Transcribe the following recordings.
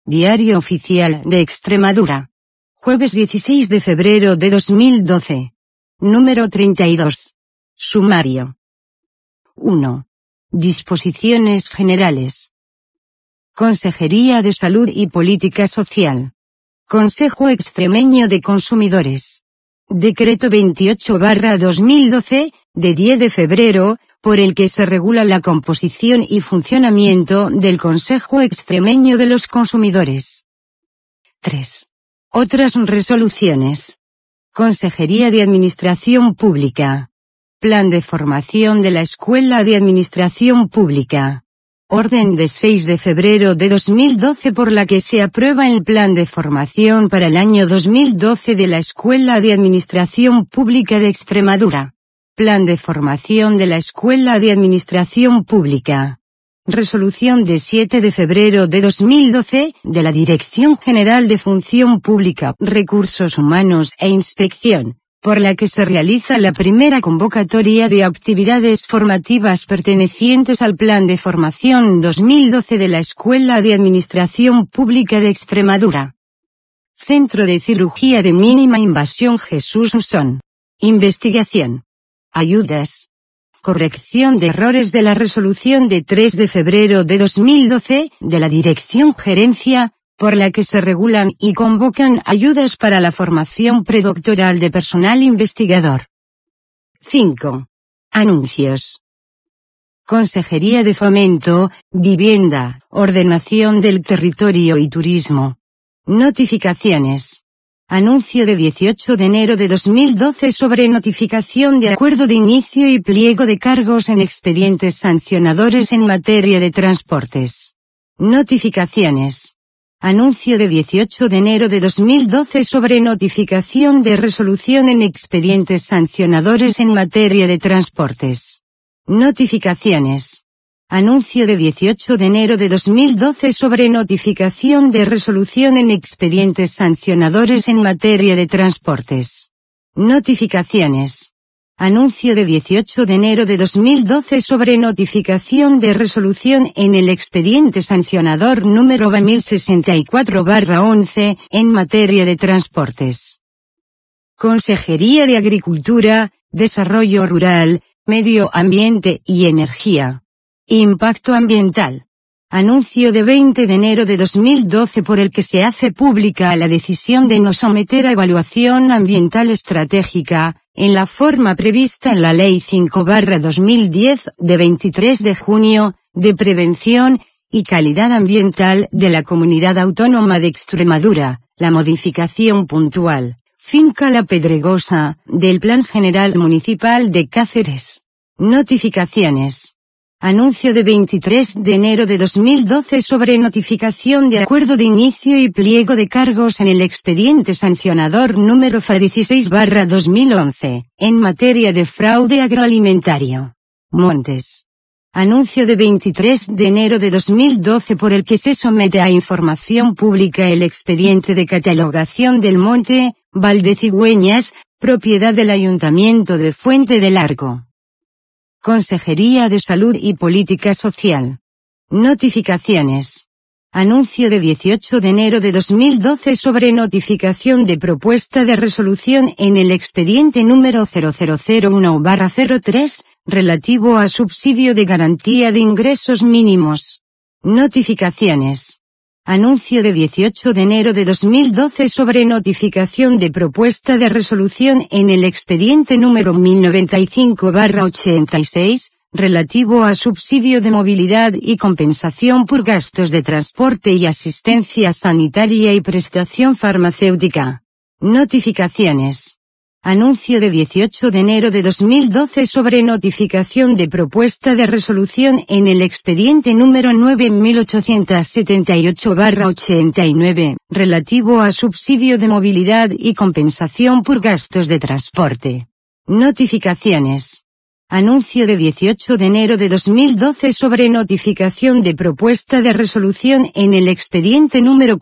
Diario Oficial de Extremadura. Jueves 16 de febrero de 2012. Número 32. Sumario. 1. Disposiciones generales. Consejería de Salud y Política Social. Consejo Extremeño de Consumidores. Decreto 28/2012, de 10 de febrero, por el que se regula la composición y funcionamiento del Consejo Extremeño de los Consumidores. 3. Otras resoluciones. Consejería de Administración Pública. Plan de formación de la Escuela de Administración Pública. Orden de 6 de febrero de 2012 por la que se aprueba el Plan de Formación para el año 2012 de la Escuela de Administración Pública de Extremadura. Plan de formación de la Escuela de Administración Pública. Resolución de 7 de febrero de 2012, de la Dirección General de Función Pública, Recursos Humanos e Inspección, por la que se realiza la primera convocatoria de actividades formativas pertenecientes al Plan de Formación 2012 de la Escuela de Administración Pública de Extremadura. Centro de Cirugía de Mínima Invasión Jesús Usón. Investigación. Ayudas. Corrección de errores de la resolución de 3 de febrero de 2012, de la Dirección Gerencia, por la que se regulan y convocan ayudas para la formación predoctoral de personal investigador. 5. Anuncios. Consejería de Fomento, Vivienda, Ordenación del Territorio y Turismo. Notificaciones. Anuncio de 18 de enero de 2012 sobre notificación de acuerdo de inicio y pliego de cargos en expedientes sancionadores en materia de transportes. Notificaciones. Anuncio de 18 de enero de 2012 sobre notificación de resolución en expedientes sancionadores en materia de transportes. Notificaciones. Anuncio de 18 de enero de 2012 sobre notificación de resolución en expedientes sancionadores en materia de transportes. Notificaciones. Anuncio de 18 de enero de 2012 sobre notificación de resolución en el expediente sancionador número 1064/11, en materia de transportes. Consejería de Agricultura, Desarrollo Rural, Medio Ambiente y Energía. Impacto ambiental. Anuncio de 20 de enero de 2012 por el que se hace pública la decisión de no someter a evaluación ambiental estratégica, en la forma prevista en la Ley 5/2010, de 23 de junio, de Prevención y Calidad Ambiental de la Comunidad Autónoma de Extremadura, la modificación puntual, finca La Pedregosa, del Plan General Municipal de Cáceres. Notificaciones. Anuncio de 23 de enero de 2012 sobre notificación de acuerdo de inicio y pliego de cargos en el expediente sancionador número FA16/2011, en materia de fraude agroalimentario. Montes. Anuncio de 23 de enero de 2012 por el que se somete a información pública el expediente de catalogación del monte, Valdecigüeñas, propiedad del Ayuntamiento de Fuente del Arco. Consejería de Salud y Política Social. Notificaciones. Anuncio de 18 de enero de 2012 sobre notificación de propuesta de resolución en el expediente número 0001/03, relativo a subsidio de garantía de ingresos mínimos. Notificaciones. Anuncio de 18 de enero de 2012 sobre notificación de propuesta de resolución en el expediente número 1095/86, relativo a subsidio de movilidad y compensación por gastos de transporte y asistencia sanitaria y prestación farmacéutica. Notificaciones. Anuncio de 18 de enero de 2012 sobre notificación de propuesta de resolución en el expediente número 9878/89, relativo a subsidio de movilidad y compensación por gastos de transporte. Notificaciones. Anuncio de 18 de enero de 2012 sobre notificación de propuesta de resolución en el expediente número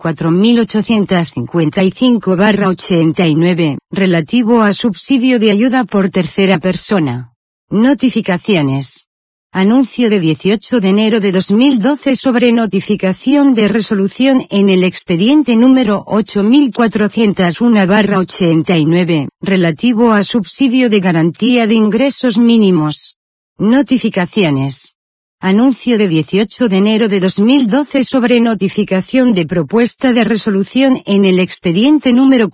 4855/89, relativo a subsidio de ayuda por tercera persona. Notificaciones. Anuncio de 18 de enero de 2012 sobre notificación de resolución en el expediente número 8401/89, relativo a subsidio de garantía de ingresos mínimos. Notificaciones. Anuncio de 18 de enero de 2012 sobre notificación de propuesta de resolución en el expediente número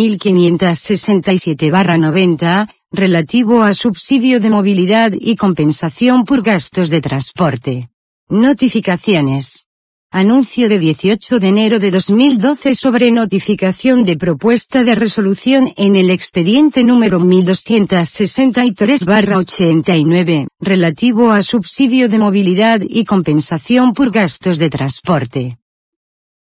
4567/90, relativo a subsidio de movilidad y compensación por gastos de transporte. Notificaciones. Anuncio de 18 de enero de 2012 sobre notificación de propuesta de resolución en el expediente número 1263/89, relativo a subsidio de movilidad y compensación por gastos de transporte.